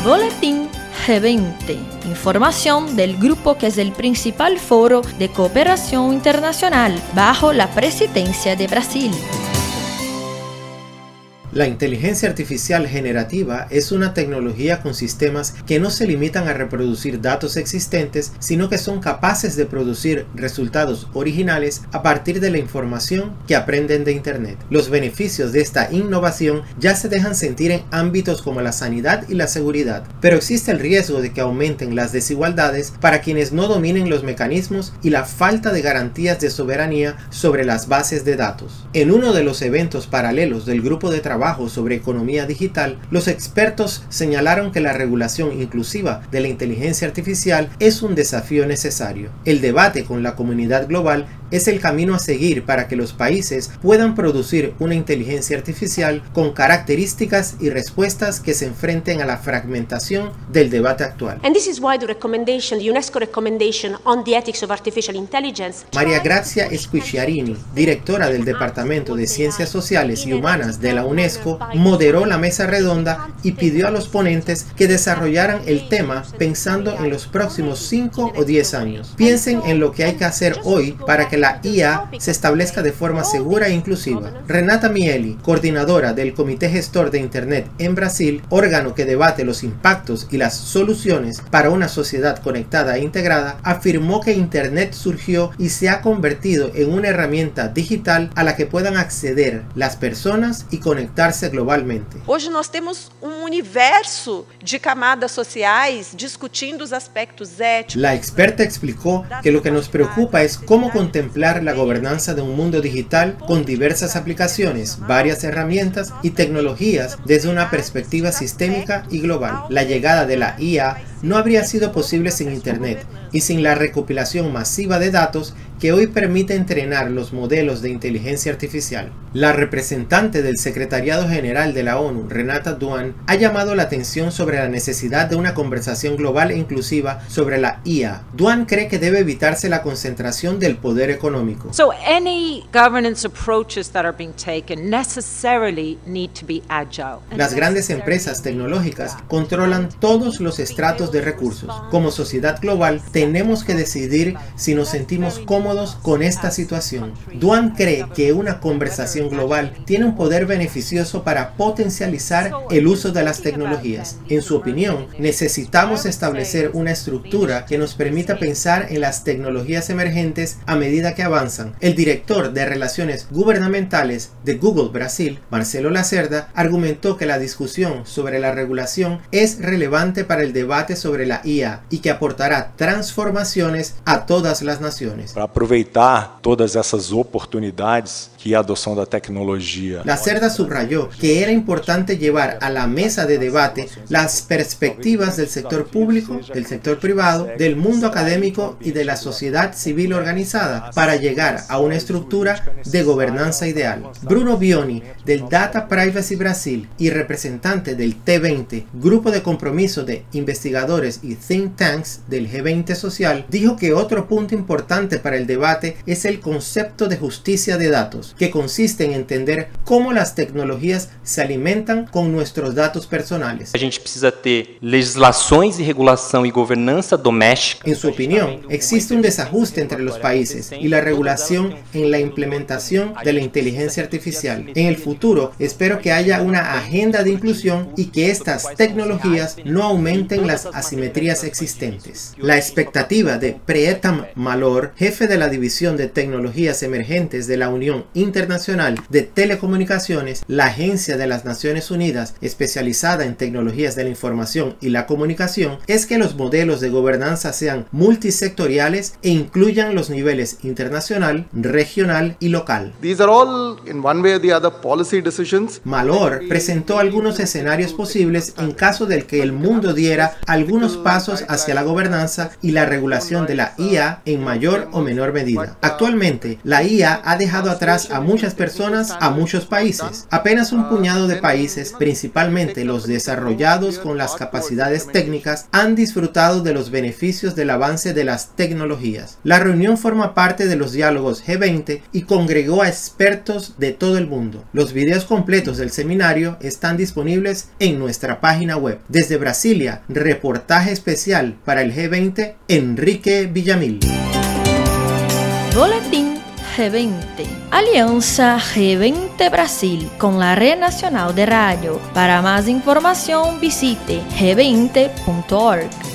Boletín G20, información del grupo que es el principal foro de cooperación internacional bajo la presidencia de Brasil. La inteligencia artificial generativa es una tecnología con sistemas que no se limitan a reproducir datos existentes, sino que son capaces de producir resultados originales a partir de la información que aprenden de Internet. Los beneficios de esta innovación ya se dejan sentir en ámbitos como la sanidad y la seguridad, pero existe el riesgo de que aumenten las desigualdades para quienes no dominen los mecanismos y la falta de garantías de soberanía sobre las bases de datos. En uno de los eventos paralelos del grupo de trabajo sobre economía digital, los expertos señalaron que la regulación inclusiva de la inteligencia artificial es un desafío necesario. El debate con la comunidad global es el camino a seguir para que los países puedan producir una inteligencia artificial con características y respuestas que se enfrenten a la fragmentación del debate actual. María Grazia Squisciarini, directora del Departamento de Ciencias Sociales y Humanas de la UNESCO, moderó la mesa redonda y pidió a los ponentes que desarrollaran el tema pensando en los próximos 5 o 10 años. Piensen en lo que hay que hacer hoy para que la IA se establezca de forma segura e inclusiva. Renata Mieli, coordinadora del Comité Gestor de Internet en Brasil, órgano que debate los impactos y las soluciones para una sociedad conectada e integrada, afirmó que Internet surgió y se ha convertido en una herramienta digital a la que puedan acceder las personas y conectarse globalmente. Hoje nós temos universo de camadas sociais discutindo os aspectos éticos. La experta explicó que lo que nos preocupa es cómo contemplar la gobernanza de un mundo digital con diversas aplicaciones, varias herramientas y tecnologías desde una perspectiva sistémica y global. La llegada de la IA no habría sido posible sin Internet y sin la recopilación masiva de datos que hoy permite entrenar los modelos de inteligencia artificial. La representante del Secretariado General de la ONU, Renata Duan, ha llamado la atención sobre la necesidad de una conversación global e inclusiva sobre la IA. Duan cree que debe evitarse la concentración del poder económico. So any governance approaches that are being taken necessarily need to be agile. Las grandes empresas tecnológicas controlan todos los estratos de recursos. Como sociedad global, tenemos que decidir si nos sentimos cómodos con esta situación. Duan cree que una conversación global tiene un poder beneficioso para potencializar el uso de las tecnologías. En su opinión, necesitamos establecer una estructura que nos permita pensar en las tecnologías emergentes a medida que avanzan. El director de Relaciones Gubernamentales de Google Brasil, Marcelo Lacerda, argumentó que la discusión sobre la regulación es relevante para el debate sobre la IA y que aportará transformaciones a todas las naciones. Para aproveitar todas essas oportunidades que a adoção da tecnologia. Lacerda subrayó que era importante llevar a la mesa de debate las perspectivas del sector público, del sector privado, del mundo académico y de la sociedad civil organizada para llegar a una estructura de gobernanza ideal. Bruno Bioni, del Data Privacy Brasil y representante del T20, grupo de compromiso de investigadores y think tanks del G20 social, dijo que otro punto importante para el debate es el concepto de justicia de datos, que consiste en entender cómo las tecnologías se alimentan con nuestros datos personales. A gente precisa ter legislações e regulação e governança doméstica. En su opinión, existe un desajuste entre los países y la regulación en la implementación de la inteligencia artificial. En el futuro, espero que haya una agenda de inclusión y que estas tecnologías no aumenten las asimetrías existentes. La expectativa de Preetam Malor, jefe de la División de Tecnologías Emergentes de la Unión Internacional de Telecomunicaciones, la Agencia de las Naciones Unidas especializada en tecnologías de la información y la comunicación, es que los modelos de gobernanza sean multisectoriales e incluyan los niveles internacional, regional y local. These are all, in one way or the other, policy decisions. Malor presentó algunos escenarios posibles en caso del que el mundo diera algunos pasos hacia la gobernanza y la regulación de la IA en mayor o menor medida. Actualmente, la IA ha dejado atrás dirigidas a muchas personas, a muchos países. Apenas un puñado de países, principalmente los desarrollados con las capacidades técnicas, han disfrutado de los beneficios del avance de las tecnologías. La reunión forma parte de los diálogos G20 y congregó a expertos de todo el mundo. Los videos completos del seminario están disponibles en nuestra página web. Desde Brasilia, reportaje especial para el G20, Enrique Villamil. Boletín G20. Alianza G20 Brasil con la Red Nacional de Radio. Para más información visite g20.org.